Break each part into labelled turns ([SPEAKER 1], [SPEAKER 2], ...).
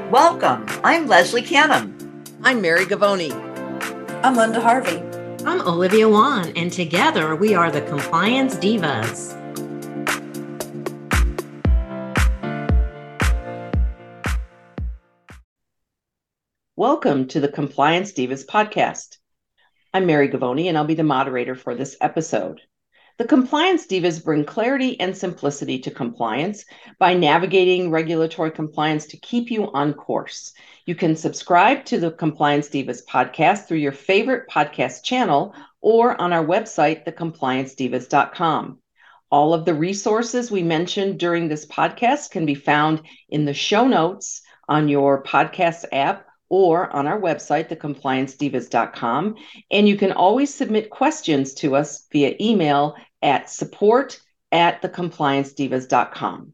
[SPEAKER 1] Welcome. I'm Leslie Canham.
[SPEAKER 2] I'm Mary Gavoni.
[SPEAKER 3] I'm Linda Harvey.
[SPEAKER 4] I'm Olivia Wan, and together we are the Compliance Divas.
[SPEAKER 2] Welcome to the Compliance Divas podcast. I'm Mary Gavoni, and I'll be the moderator for this episode. The Compliance Divas bring clarity and simplicity to compliance by navigating regulatory compliance to keep you on course. You can subscribe to the Compliance Divas podcast through your favorite podcast channel or on our website, thecompliancedivas.com. All of the resources we mentioned during this podcast can be found in the show notes on your podcast app or on our website, thecompliancedivas.com. And you can always submit questions to us via email at support@thecompliancedivas.com.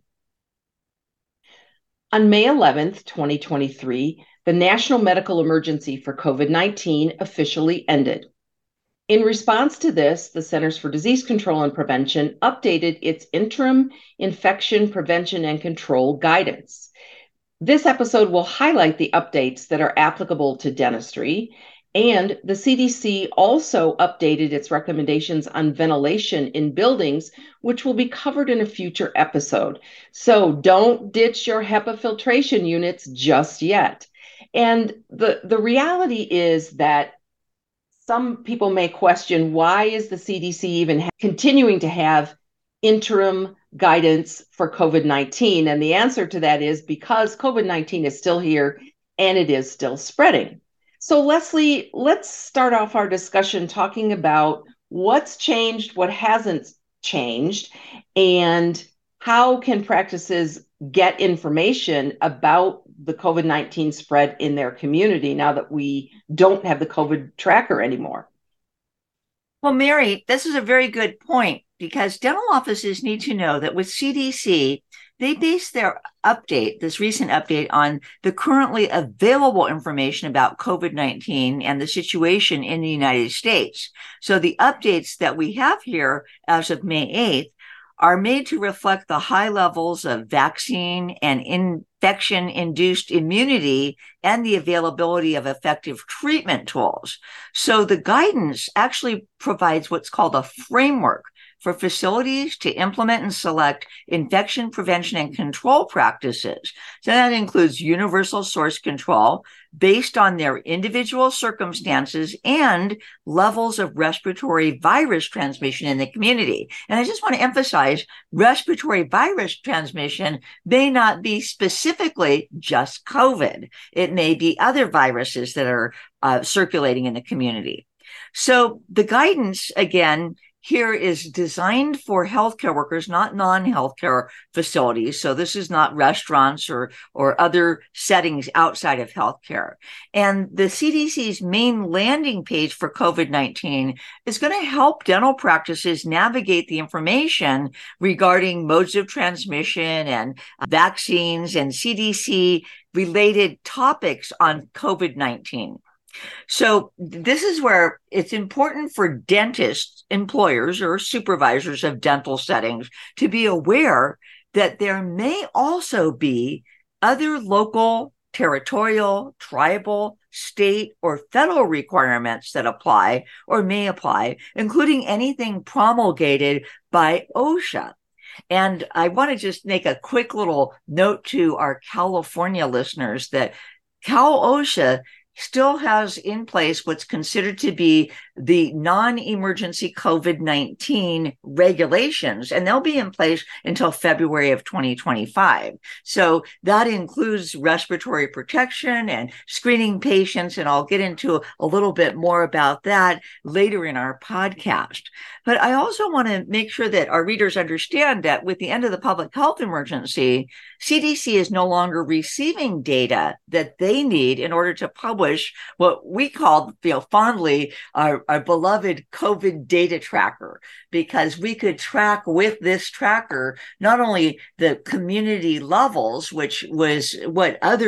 [SPEAKER 2] On May 11th, 2023, the national medical emergency for COVID-19 officially ended. In response to this, the Centers for Disease Control and Prevention updated its interim infection prevention and control guidance. This episode will highlight the updates that are applicable to dentistry, and the CDC also updated its recommendations on ventilation in buildings, which will be covered in a future episode. So don't ditch your HEPA filtration units just yet. And the reality is that some people may question, why is the CDC even continuing to have interim guidance for COVID-19? And the answer to that is because COVID-19 is still here and it is still spreading. So Leslie, let's start off our discussion talking about what's changed, what hasn't changed, and how can practices get information about the COVID-19 spread in their community now that we don't have the COVID tracker anymore.
[SPEAKER 1] Well, Mary, this is a very good point because dental offices need to know that with CDC, they base their update, this recent update, on the currently available information about COVID-19 and the situation in the United States. So the updates that we have here as of May 8th are made to reflect the high levels of vaccine and infection-induced immunity and the availability of effective treatment tools. So the guidance actually provides what's called a framework for facilities to implement and select infection prevention and control practices. So that includes universal source control based on their individual circumstances and levels of respiratory virus transmission in the community. And I just want to emphasize respiratory virus transmission may not be specifically just COVID. It may be other viruses that are circulating in the community. So the guidance, again, here is designed for healthcare workers, not non-healthcare facilities. So this is not restaurants or other settings outside of healthcare. And the CDC's main landing page for COVID-19 is going to help dental practices navigate the information regarding modes of transmission and vaccines and CDC-related topics on COVID-19. So this is where it's important for dentists, employers, or supervisors of dental settings to be aware that there may also be other local, territorial, tribal, state, or federal requirements that apply or may apply, including anything promulgated by OSHA. And I want to just make a quick little note to our California listeners that Cal-OSHA still has in place what's considered to be the non-emergency COVID-19 regulations, and they'll be in place until February of 2025. So that includes respiratory protection and screening patients, and I'll get into a little bit more about that later in our podcast. But I also want to make sure that our readers understand that with the end of the public health emergency, CDC is no longer receiving data that they need in order to publish what we call, fondly, our beloved COVID data tracker, because we could track with this tracker not only the community levels, which was what other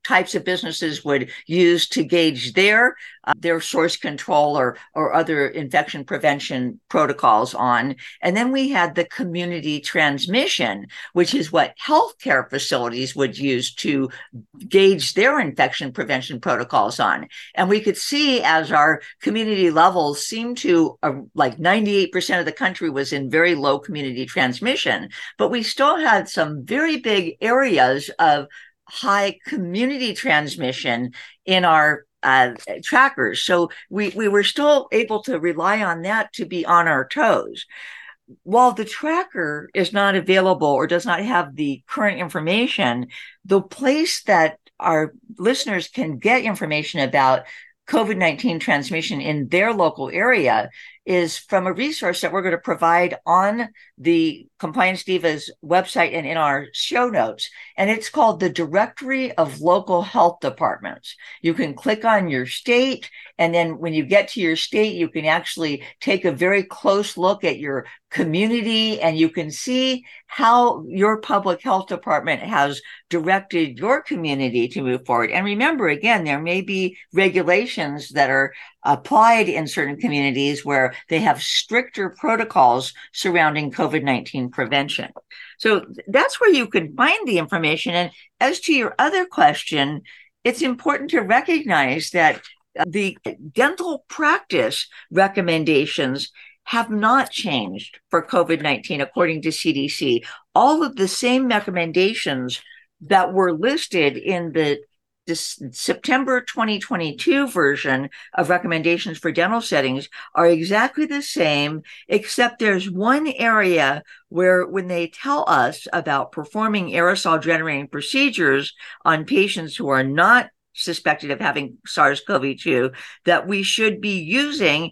[SPEAKER 1] types of businesses would use to gauge their source control or other infection prevention protocols on. And then we had the community transmission, which is what healthcare facilities would use to gauge their infection prevention protocols on. And we could see as our community levels seemed to, like 98% of the country was in very low community transmission, but we still had some very big areas of high community transmission in our trackers. So we were still able to rely on that to be on our toes. While the tracker is not available or does not have the current information, the place that our listeners can get information about COVID-19 transmission in their local area is from a resource that we're going to provide on the Compliance Divas website and in our show notes. And it's called the Directory of Local Health Departments. You can click on your state, and then when you get to your state, you can actually take a very close look at your community, and you can see how your public health department has directed your community to move forward. And remember, again, there may be regulations that are applied in certain communities where they have stricter protocols surrounding COVID-19 prevention. So that's where you can find the information. And as to your other question, it's important to recognize that the dental practice recommendations have not changed for COVID-19, according to CDC. All of the same recommendations that were listed in the September 2022 version of recommendations for dental settings are exactly the same, except there's one area where when they tell us about performing aerosol generating procedures on patients who are not suspected of having SARS-CoV-2, that we should be using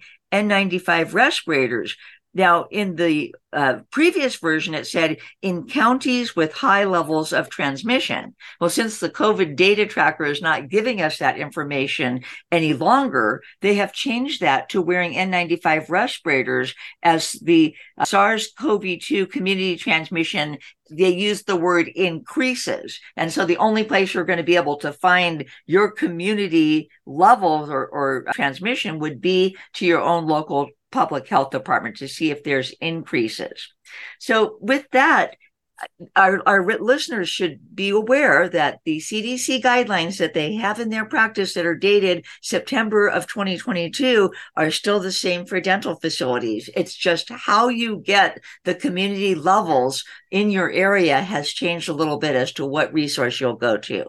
[SPEAKER 1] N95 respirators. Now, in the previous version, it said in counties with high levels of transmission. Well, since the COVID data tracker is not giving us that information any longer, they have changed that to wearing N95 respirators as the SARS-CoV-2 community transmission. They use the word increases. And so the only place you're going to be able to find your community levels or transmission would be to your own local public health department to see if there's increases. So with that, our listeners should be aware that the CDC guidelines that they have in their practice that are dated September of 2022 are still the same for dental facilities. It's just how you get the community levels in your area has changed a little bit as to what resource you'll go to.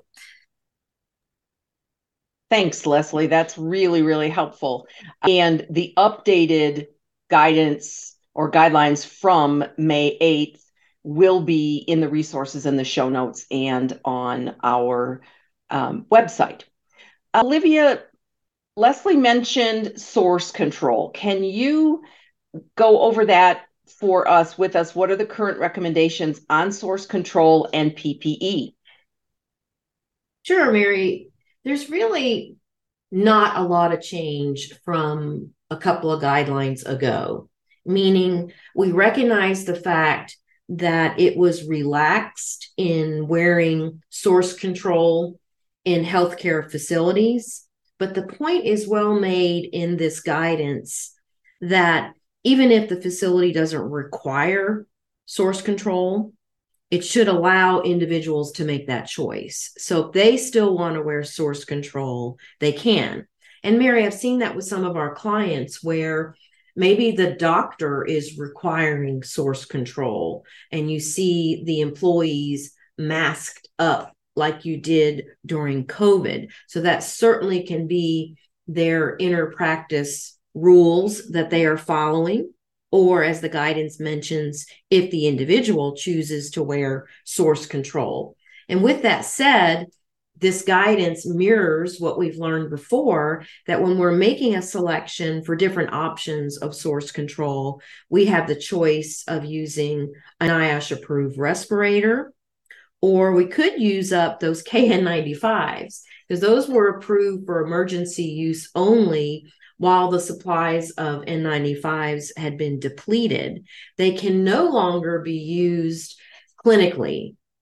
[SPEAKER 2] Thanks, Leslie. That's really, really helpful. And the updated guidance or guidelines from May 8th will be in the resources in the show notes and on our website. Olivia, Leslie mentioned source control. Can you go over that for us with us? What are the current recommendations on source control and PPE?
[SPEAKER 4] Sure, Mary. There's really not a lot of change from a couple of guidelines ago, meaning we recognize the fact that it was relaxed in wearing source control in healthcare facilities. But the point is well made in this guidance that even if the facility doesn't require source control, it should allow individuals to make that choice. So if they still want to wear source control, they can. And Mary, I've seen that with some of our clients where maybe the doctor is requiring source control and you see the employees masked up like you did during COVID. So that certainly can be their inner practice rules that they are following. Or as the guidance mentions, if the individual chooses to wear source control. And with that said, this guidance mirrors what we've learned before, that when we're making a selection for different options of source control, we have the choice of using an NIOSH-approved respirator, or we could use up those KN95s, because those were approved for emergency use only while the supplies of N95s had been depleted. They can no longer be used clinically.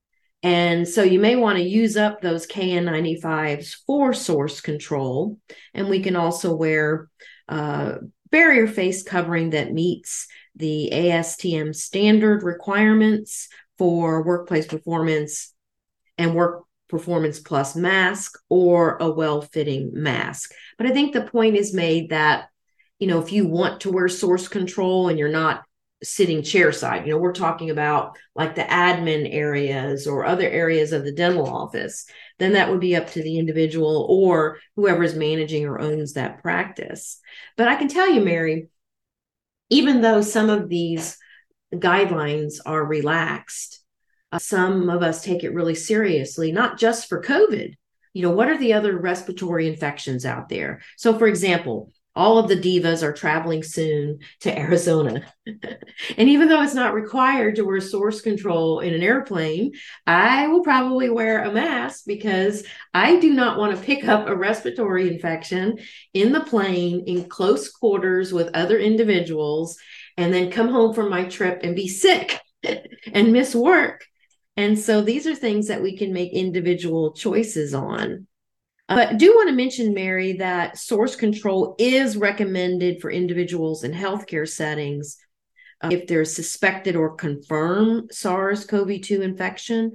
[SPEAKER 4] And so you may want to use up those KN95s for source control. And we can also wear barrier face covering that meets the ASTM standard requirements for workplace performance and work performance plus mask, or a well-fitting mask. But I think the point is made that, if you want to wear source control and you're not sitting chair side, we're talking about like the admin areas or other areas of the dental office, then that would be up to the individual or whoever is managing or owns that practice. But I can tell you, Mary, even though some of these guidelines are relaxed, some of us take it really seriously, not just for COVID. What are the other respiratory infections out there? So, for example, all of the divas are traveling soon to Arizona. And even though it's not required to wear source control in an airplane, I will probably wear a mask because I do not want to pick up a respiratory infection in the plane in close quarters with other individuals and then come home from my trip and be sick and miss work. And so these are things that we can make individual choices on. But I do want to mention, Mary, that source control is recommended for individuals in healthcare settings if there's suspected or confirmed SARS-CoV-2 infection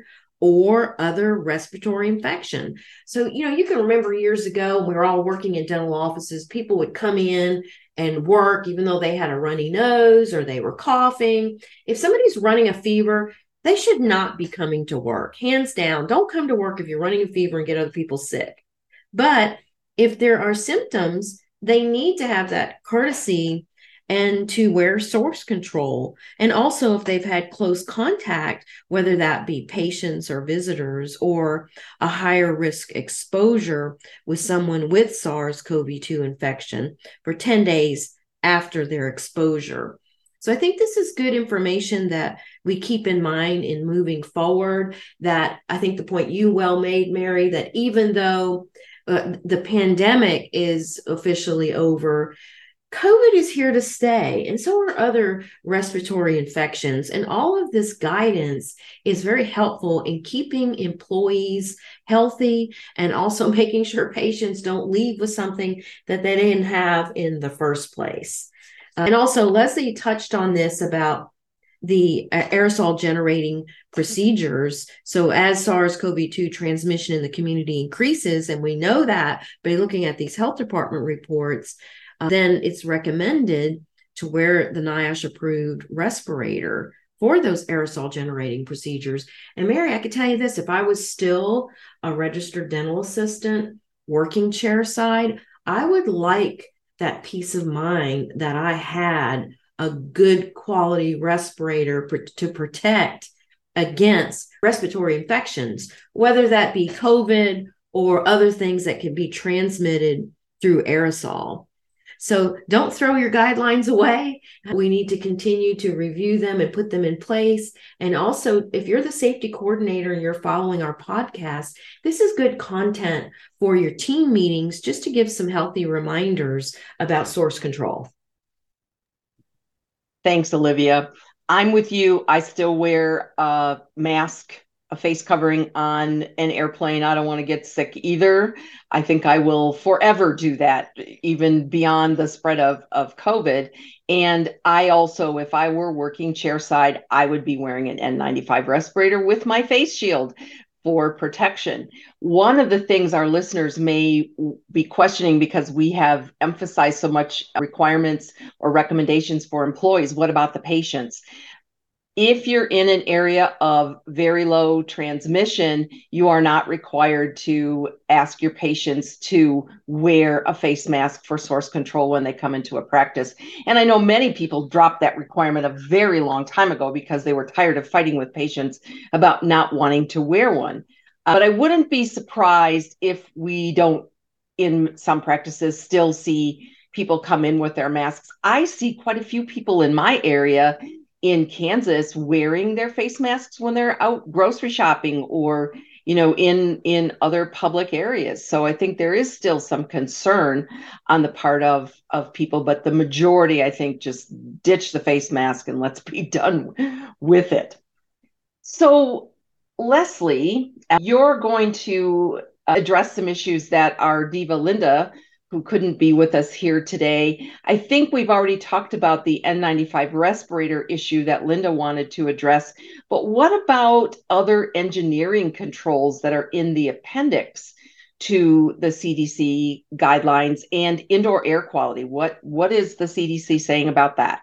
[SPEAKER 4] or other respiratory infection. So, you can remember years ago, we were all working in dental offices, people would come in and work even though they had a runny nose or they were coughing. If somebody's running a fever, they should not be coming to work. Hands down, don't come to work if you're running a fever and get other people sick. But if there are symptoms, they need to have that courtesy and to wear source control. And also if they've had close contact, whether that be patients or visitors or a higher risk exposure with someone with SARS-CoV-2 infection for 10 days after their exposure. So I think this is good information that we keep in mind in moving forward. That I think the point you well made, Mary, that even though the pandemic is officially over, COVID is here to stay, and so are other respiratory infections. And all of this guidance is very helpful in keeping employees healthy and also making sure patients don't leave with something that they didn't have in the first place. And also, Leslie touched on this about the aerosol generating procedures. So as SARS-CoV-2 transmission in the community increases, and we know that by looking at these health department reports, then it's recommended to wear the NIOSH approved respirator for those aerosol generating procedures. And Mary, I could tell you this, if I was still a registered dental assistant working chair side, I would like that peace of mind that I had a good quality respirator to protect against respiratory infections, whether that be COVID or other things that can be transmitted through aerosol. So don't throw your guidelines away. We need to continue to review them and put them in place. And also, if you're the safety coordinator and you're following our podcast, this is good content for your team meetings, just to give some healthy reminders about source control.
[SPEAKER 2] Thanks, Olivia. I'm with you. I still wear a mask, a face covering on an airplane. I don't want to get sick either. I think I will forever do that, even beyond the spread of COVID. And I also, if I were working chairside, I would be wearing an N95 respirator with my face shield for protection. One of the things our listeners may be questioning, because we have emphasized so much requirements or recommendations for employees, what about the patients? If you're in an area of very low transmission, you are not required to ask your patients to wear a face mask for source control when they come into a practice. And I know many people dropped that requirement a very long time ago because they were tired of fighting with patients about not wanting to wear one. But I wouldn't be surprised if we don't, in some practices, still see people come in with their masks. I see quite a few people in my area in Kansas wearing their face masks when they're out grocery shopping or, in other public areas. So I think there is still some concern on the part of people, but the majority, I think, just ditch the face mask and let's be done with it. So Leslie, you're going to address some issues that our diva Linda, who couldn't be with us here today. I think we've already talked about the N95 respirator issue that Linda wanted to address, but what about other engineering controls that are in the appendix to the CDC guidelines and indoor air quality? What is the CDC saying about that?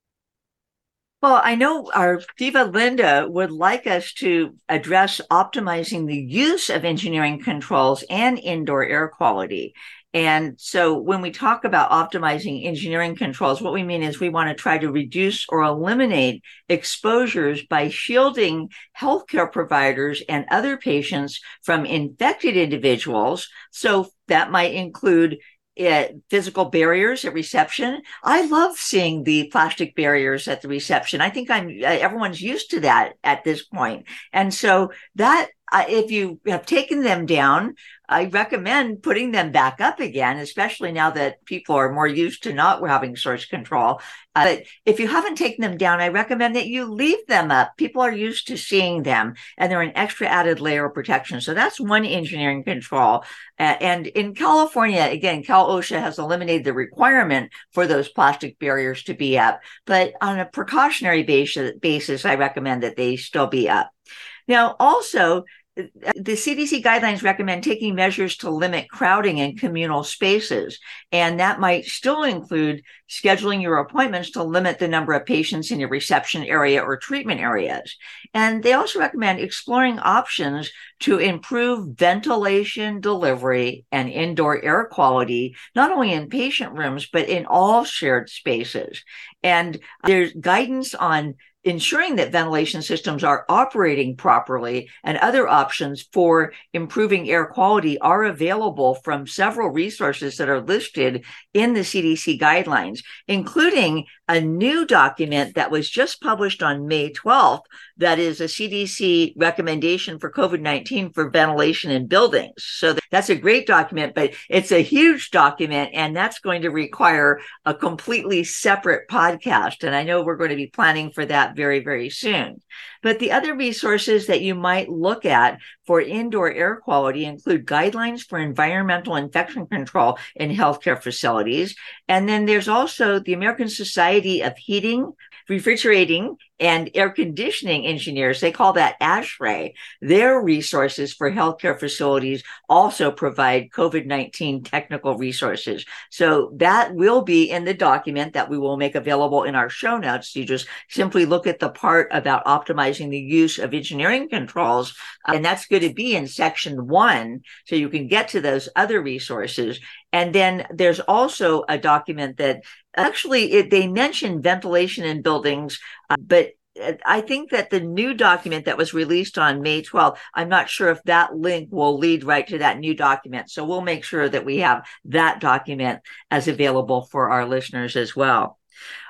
[SPEAKER 1] Well, I know our diva Linda would like us to address optimizing the use of engineering controls and indoor air quality. And so when we talk about optimizing engineering controls, what we mean is we want to try to reduce or eliminate exposures by shielding healthcare providers and other patients from infected individuals. So that might include physical barriers at reception. I love seeing the plastic barriers at the reception. I think everyone's used to that at this point. And so that if you have taken them down, I recommend putting them back up again, especially now that people are more used to not having source control. But if you haven't taken them down, I recommend that you leave them up. People are used to seeing them, and they're an extra added layer of protection. So that's one engineering control. And in California, again, Cal OSHA has eliminated the requirement for those plastic barriers to be up. But on a precautionary basis, I recommend that they still be up. Now, also, the CDC guidelines recommend taking measures to limit crowding in communal spaces, and that might still include scheduling your appointments to limit the number of patients in your reception area or treatment areas. And they also recommend exploring options to improve ventilation delivery and indoor air quality, not only in patient rooms, but in all shared spaces. And there's guidance on ensuring that ventilation systems are operating properly, and other options for improving air quality are available from several resources that are listed in the CDC guidelines, including a new document that was just published on May 12th that is a CDC recommendation for COVID-19 for ventilation in buildings. So that's a great document, but it's a huge document, and that's going to require a completely separate podcast. And I know we're going to be planning for that very, very soon. But the other resources that you might look at for indoor air quality include guidelines for environmental infection control in healthcare facilities. And then there's also the American Society of Heating, Refrigerating, and Air Conditioning Engineers. They call that ASHRAE. Their resources for healthcare facilities also provide COVID-19 technical resources. So that will be in the document that we will make available in our show notes. You just simply look at the part about optimizing the use of engineering controls, and that's going to be in section 1, so you can get to those other resources. And then there's also a document that actually they mention ventilation in buildings, but I think that the new document that was released on May 12th, I'm not sure if that link will lead right to that new document. So we'll make sure that we have that document as available for our listeners as well.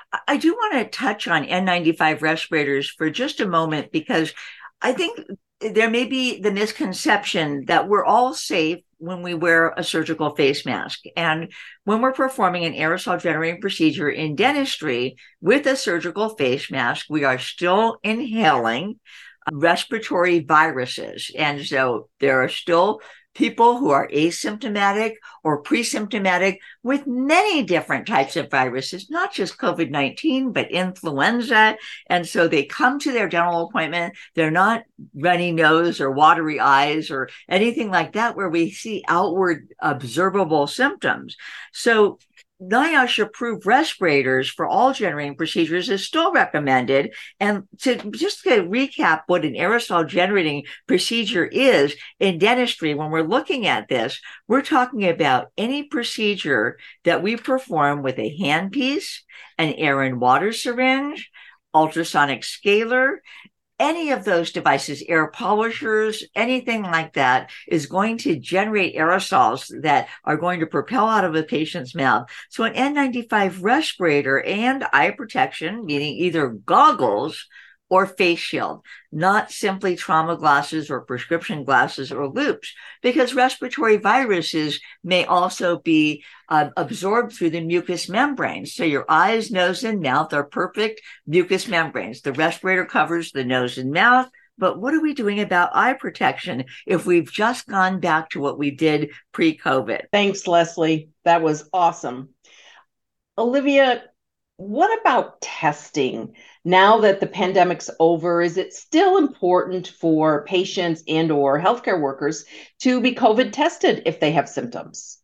[SPEAKER 1] I do want to touch on N95 respirators for just a moment, because I think there may be the misconception that we're all safe when we wear a surgical face mask. And when we're performing an aerosol generating procedure in dentistry with a surgical face mask, we are still inhaling respiratory viruses. And so there are still people who are asymptomatic or pre-symptomatic with many different types of viruses, not just COVID-19, but influenza. And so they come to their dental appointment. They're not runny nose or watery eyes or anything like that, where we see outward observable symptoms. So NIOSH approved respirators for all generating procedures is still recommended. And to recap what an aerosol generating procedure is in dentistry, when we're looking at this, we're talking about any procedure that we perform with a handpiece, an air and water syringe, ultrasonic scaler. Any of those devices, air polishers, anything like that, is going to generate aerosols that are going to propel out of a patient's mouth. So an N95 respirator and eye protection, meaning either goggles or face shield, not simply trauma glasses or prescription glasses or loupes, because respiratory viruses may also be absorbed through the mucous membranes. So your eyes, nose, and mouth are perfect mucous membranes. The respirator covers the nose and mouth. but what are we doing about eye protection if we've just gone back to what we did pre-COVID?
[SPEAKER 2] Thanks, Leslie. That was awesome. Olivia, what about testing? Now that the pandemic's over, is it still important for patients and or healthcare workers to be COVID tested if they have symptoms?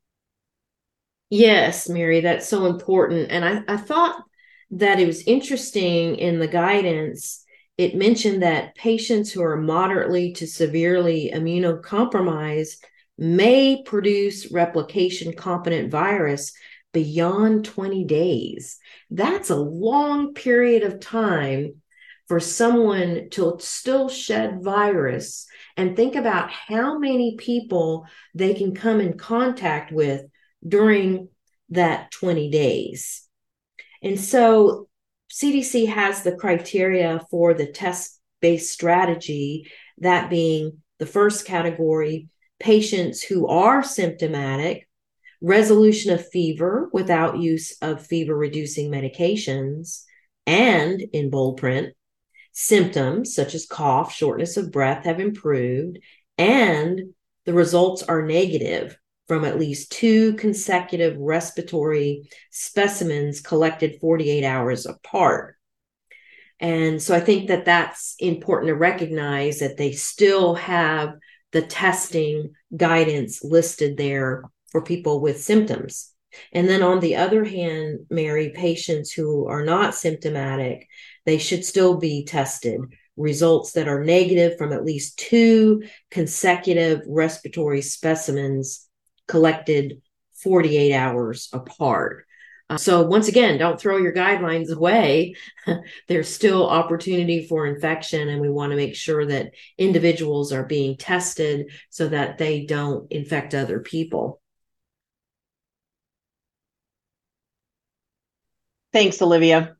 [SPEAKER 4] Yes, Mary, that's so important. And I thought that it was interesting in the guidance. It mentioned that patients who are moderately to severely immunocompromised may produce replication competent virus beyond 20 days. That's a long period of time for someone to still shed virus. And think about how many people they can come in contact with during that 20 days. And so CDC has the criteria for the test-based strategy, that being the first category, patients who are symptomatic, resolution of fever without use of fever-reducing medications, and in bold print, symptoms such as cough, shortness of breath have improved, and the results are negative from at least 2 consecutive respiratory specimens collected 48 hours apart. And so I think that that's important to recognize, that they still have the testing guidance listed there for people with symptoms. And then on the other hand, Mary, patients who are not symptomatic, they should still be tested. Results that are negative from at least 2 consecutive respiratory specimens collected 48 hours apart. So once again, don't throw your guidelines away. There's still opportunity for infection, and we want to make sure that individuals are being tested so that they don't infect other people.
[SPEAKER 2] Thanks, Olivia.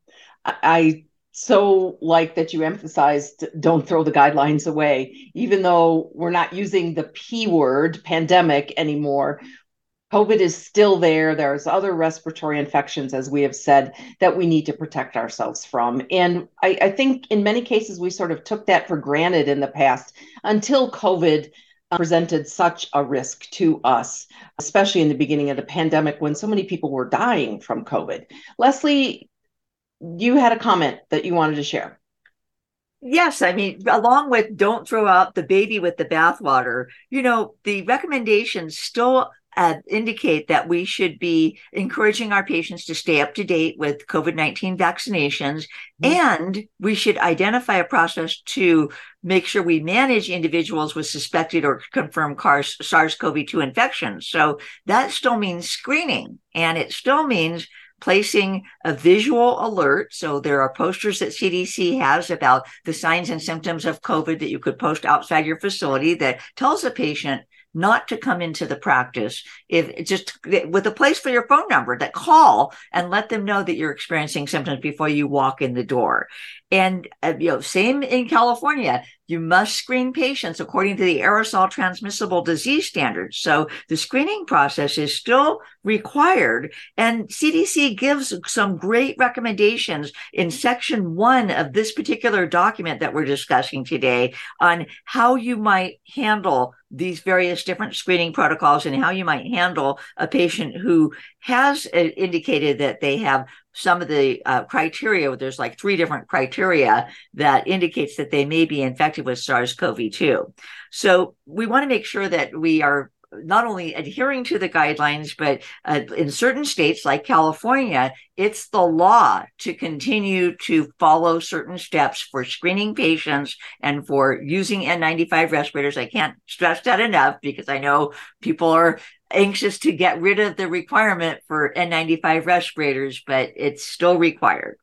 [SPEAKER 2] I so like that you emphasized don't throw the guidelines away. Even though we're not using the P word, pandemic, anymore, COVID is still there. There's other respiratory infections, as we have said, that we need to protect ourselves from. And I think in many cases, we sort of took that for granted in the past until COVID presented such a risk to us, especially in the beginning of the pandemic when so many people were dying from COVID. Leslie, you had a comment that you wanted to share.
[SPEAKER 1] Yes, I mean, along with don't throw out the baby with the bathwater, the recommendations still indicate that we should be encouraging our patients to stay up to date with COVID-19 vaccinations, and we should identify a process to make sure we manage individuals with suspected or confirmed SARS-CoV-2 infections. So that still means screening, and it still means placing a visual alert. So there are posters that CDC has about the signs and symptoms of COVID that you could post outside your facility that tells a patient not to come into the practice, if just with a place for your phone number, that call and let them know that you're experiencing symptoms before you walk in the door. And same in California, you must screen patients according to the aerosol transmissible disease standards. So the screening process is still required. And CDC gives some great recommendations in section 1 of this particular document that we're discussing today on how you might handle these various different screening protocols and how you might handle a patient who has indicated that they have some of the criteria. There's like 3 different criteria that indicates that they may be infected with SARS-CoV-2. So we want to make sure that we are not only adhering to the guidelines, but in certain states like California, it's the law to continue to follow certain steps for screening patients and for using N95 respirators. I can't stress that enough because I know people are anxious to get rid of the requirement for N95 respirators, but it's still required.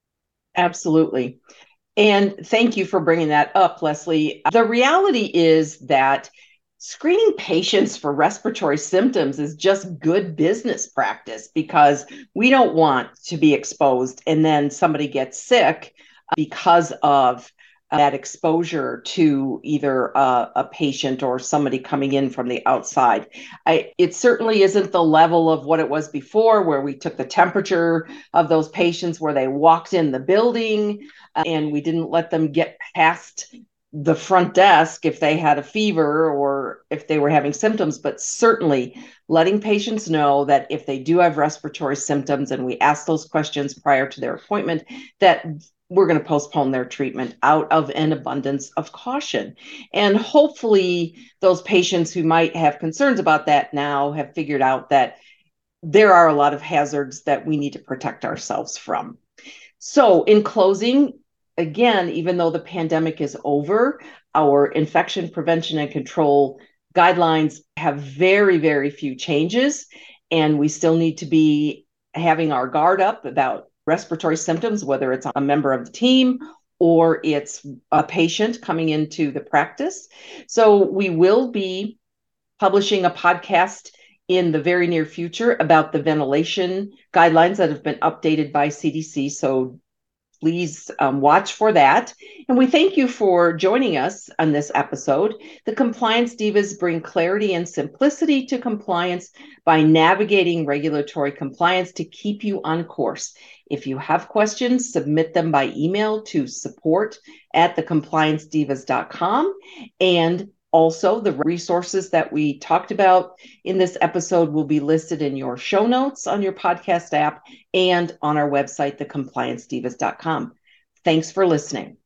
[SPEAKER 2] Absolutely. And thank you for bringing that up, Leslie. The reality is that screening patients for respiratory symptoms is just good business practice because we don't want to be exposed and then somebody gets sick because of that exposure to either a patient or somebody coming in from the outside. It certainly isn't the level of what it was before, where we took the temperature of those patients where they walked in the building and we didn't let them get past the front desk if they had a fever or if they were having symptoms, but certainly letting patients know that if they do have respiratory symptoms, and we ask those questions prior to their appointment, that we're going to postpone their treatment out of an abundance of caution. And hopefully those patients who might have concerns about that now have figured out that there are a lot of hazards that we need to protect ourselves from. So in closing, again, even though the pandemic is over, our infection prevention and control guidelines have very, very few changes, and we still need to be having our guard up about respiratory symptoms, whether it's a member of the team or it's a patient coming into the practice. So we will be publishing a podcast in the very near future about the ventilation guidelines that have been updated by CDC. So please watch for that. And we thank you for joining us on this episode. The Compliance Divas bring clarity and simplicity to compliance by navigating regulatory compliance to keep you on course. If you have questions, submit them by email to support@thecompliancedivas.com. And also, the resources that we talked about in this episode will be listed in your show notes on your podcast app and on our website, thecompliancedivas.com. Thanks for listening.